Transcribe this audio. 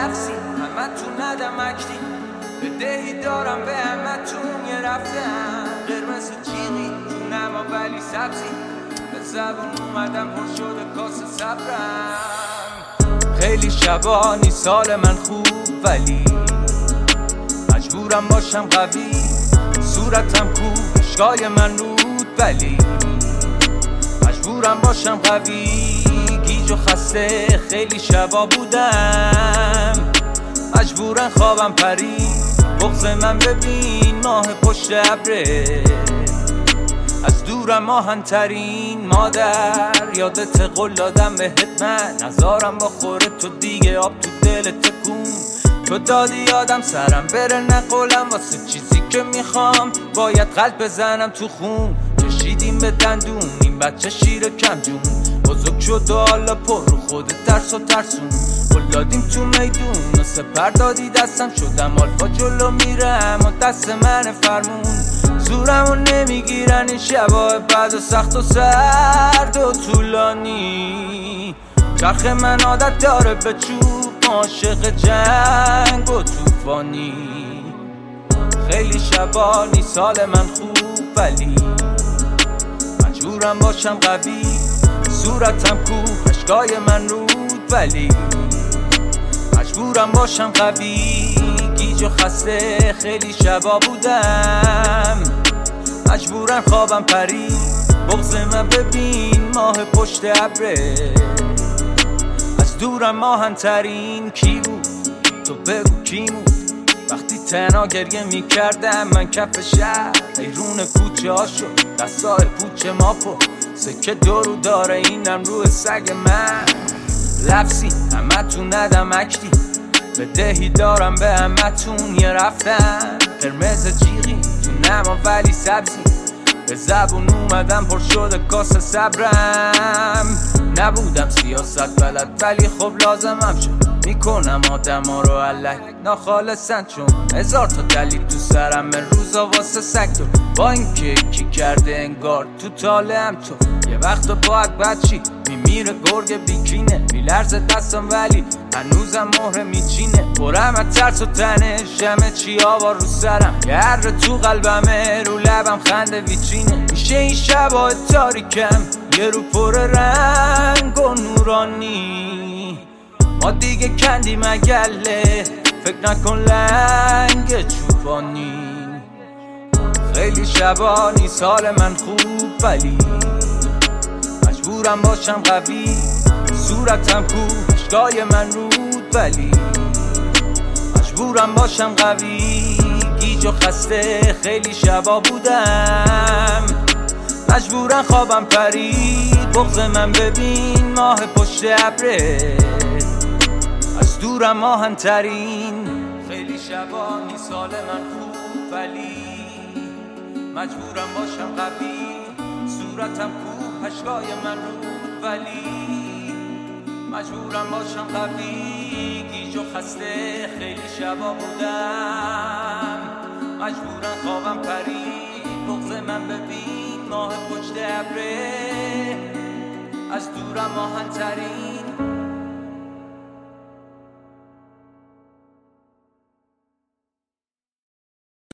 لفظی همه تو ندمکتی بدهی دارم به همه تون یه رفتم قرمز جیغی تو نما ولی سبزی به زبون اومدم پر شده کاسه صبرم خیلی شبانی سال من خوب ولی مجبورم باشم قوی صورتم کو اشکای من رود ولی مجبورم باشم قوی گیج و خسته خیلی شبا بودم مجبورم خوابم پرید بغض من ببین ماه پشت ابره از دورم آهن‌ترین مادر یادت قول دادم بهت من نزارم با خوره تو دیگه آب تو دل تکون تو دادی یادم سرم بره نقولم واسه چیزی که میخوام باید قلب بزنم تو خون کشیدیم به دندون این بچه شیر کم جون بزرگ شد و حالا پر رو خود ترس و ترسون گل دادیم تو میدون و سپر دادی دستم شدم آلفا جلو میرم و دست من فرمون زورمو نمیگیرن این شبای بد و سخت و سرد و طولانی چرخ من عادت داره به چوب عاشق جنگ و توفانی خیلی شبانی سال من خوب ولی مجبورم باشم قوی صورتم کو اشکای من رود ولی مجبورم باشم قوی گیج و خسته خیلی شبا بودم مجبورم خوابم پرید بغض من ببین ماه پشت ابره از دورم آهن‌ترین کی بود تو بگو کی بود وقتی تنها گریه میکردم من کف شهر حیرون کوچه ها شد دستای پوچه ما پر سکه دورو داره اینم روی سگ من لفظی همه تو ندمکتی بدهی دارم به همه تون یه رفتم قرمز جیغی تو نما ولی سبزی به زبون اومدم پر شده کاسه صبرم نبودم سیاست بلد ولی خب لازمم شد میکنم آدم ها رو علک ناخالصن چون هزار تا دلیل تو سرم من روزا واسه سکتور با اینکه کی کرده انگار تو طالعم تو یه وقت باید بچی میمیره گرگ بیکینه میلرزه دستم ولی هنوزم مهره میچینه برم از ترس و تنش همه چی آوار رو سرم یه هر تو قلبمه رو لبم خنده ویچینه میشه این شبای تاریکم یه رو پر رنگ و نورانی ما دیگه کندیم اگله فکر نکن لنگ چوبانی خیلی شبانی سال من خوب ولی مجبورم باشم قوی صورتم کو اشکای من رود ولی مجبورم باشم قوی گیج و خسته خیلی شبا بودم مجبورم خوابم پرید بغض من ببین ماه پشت ابره از دورم آهن‌ترین خیلی شبانی سال من خوب ولی مجبورم باشم قوی صورتم کو اشکای من رود ولی مجبورم باشم قوی گیج و خسته خیلی شبا بودم مجبورم خوابم پرید بغض من ببین ماه پشت ابره از دورم آهن‌ترین